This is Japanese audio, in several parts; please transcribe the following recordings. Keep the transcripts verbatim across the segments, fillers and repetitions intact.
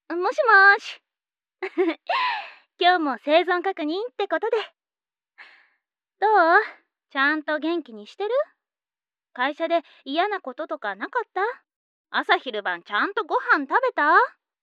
もしもーし。今日も生存確認ってことで。どう？ちゃんと元気にしてる？会社で嫌なこととかなかった？朝昼晩ちゃんとご飯食べた？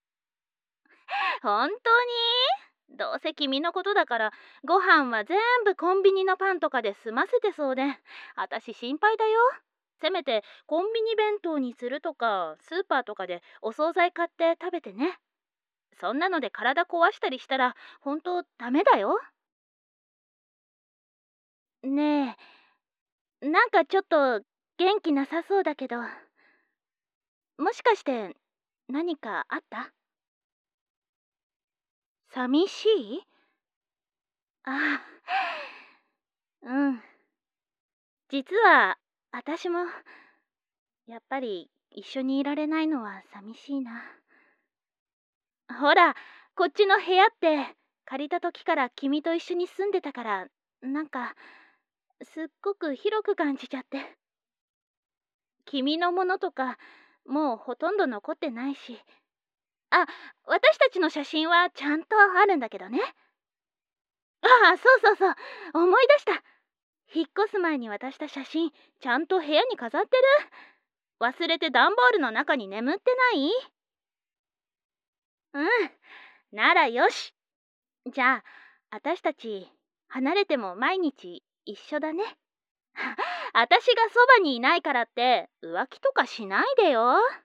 本当に？どうせ君のことだからご飯は全部コンビニのパンとかで済ませてそうで、あたし心配だよ。せめてコンビニ弁当にするとか、スーパーとかでお惣菜買って食べてね。そんなので体壊したりしたら本当ダメだよ。ねえ、なんかちょっと元気なさそうだけど、もしかして何かあった？寂しい？ああ、うん。実は私もやっぱり一緒にいられないのは寂しいな。ほら、こっちの部屋って借りた時から君と一緒に住んでたから、なんかすっごく広く感じちゃって。君のものとかもうほとんど残ってないし、あ、私たちの写真はちゃんとあるんだけどね。ああ、そうそうそう、思い出した。引っ越す前に渡した写真、ちゃんと部屋に飾ってる。忘れて段ボールの中に眠ってない？うん、ならよし。じゃあ、私たち離れても毎日一緒だね。私がそばにいないからって浮気とかしないでよ。